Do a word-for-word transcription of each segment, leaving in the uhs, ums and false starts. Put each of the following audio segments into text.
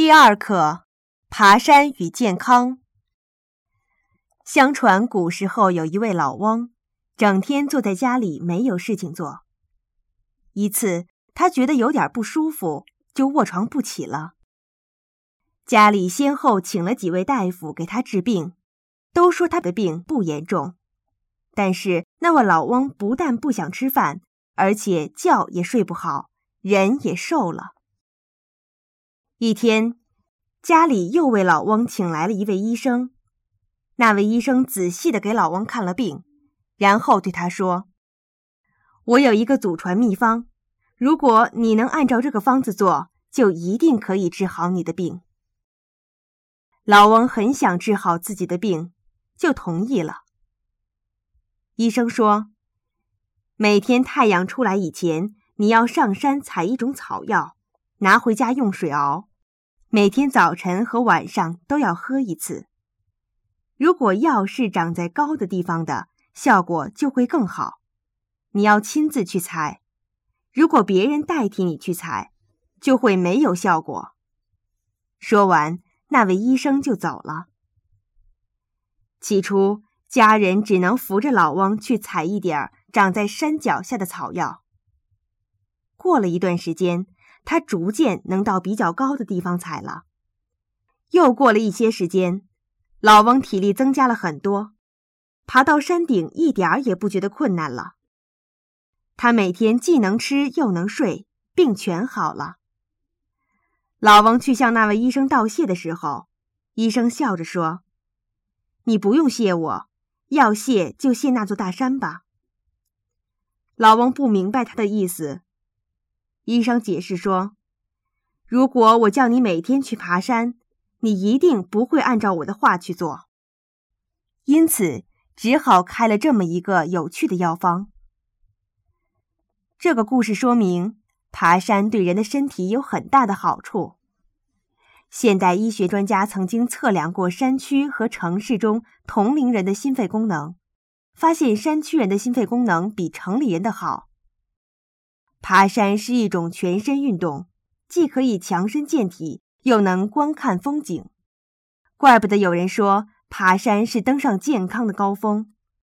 第二课：爬山与健康。相传古时候有一位老翁，整天坐在家里没有事情做。一次，他觉得有点不舒服，就卧床不起了。家里先后请了几位大夫给他治病，都说他的病不严重。但是那位老翁不但不想吃饭，而且觉也睡不好，人也瘦了。一天，家里又为老翁请来了一位医生。那位医生仔细地给老翁看了病，然后对他说：“我有一个祖传秘方，如果你能按照这个方子做，就一定可以治好你的病。”老翁很想治好自己的病，就同意了。医生说：“每天太阳出来以前，你要上山采一种草药，拿回家用水熬，每天早晨和晚上都要喝一次。如果药是长在高的地方的，效果就会更好。你要亲自去采，如果别人代替你去采，就会没有效果。”说完，那位医生就走了。起初，家人只能扶着老翁去采一点长在山脚下的草药。过了一段时间，他逐渐能到比较高的地方采了。又过了一些时间，老翁体力增加了很多，爬到山顶一点儿也不觉得困难了。他每天既能吃又能睡，病全好了。老翁去向那位医生道谢的时候，医生笑着说：“你不用谢我，要谢就谢那座大山吧。”老翁不明白他的意思。医生解释说：“如果我叫你每天去爬山，你一定不会按照我的话去做。”因此，只好开了这么一个有趣的药方。这个故事说明，爬山对人的身体有很大的好处。现代医学专家曾经测量过山区和城市中同龄人的心肺功能，发现山区人的心肺功能比城里人的好。爬山是一种全身运动，既可以强身健体，又能观看风景。怪不得有人说，爬山是登上健康的高峰。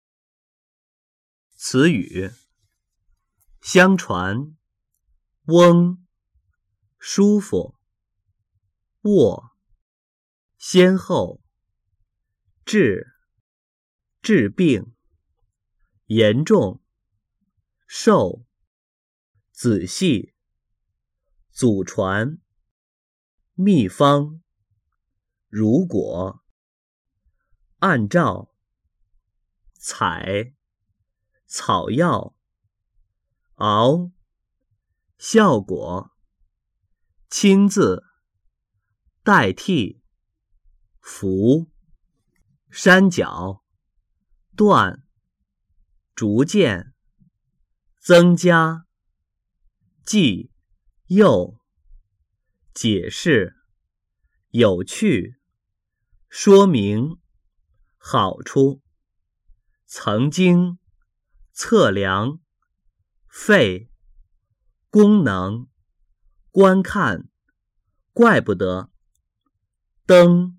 词语：相传、翁、舒服、卧、先后、治、治病、严重、瘦、仔细、祖传、秘方、如果、按照、采、草药、熬、效果、亲自、代替、扶、山脚、断、逐渐、增加、记、又、解释、有趣、说明、好处、曾经、测量、肺、功能、观看、怪不得、登、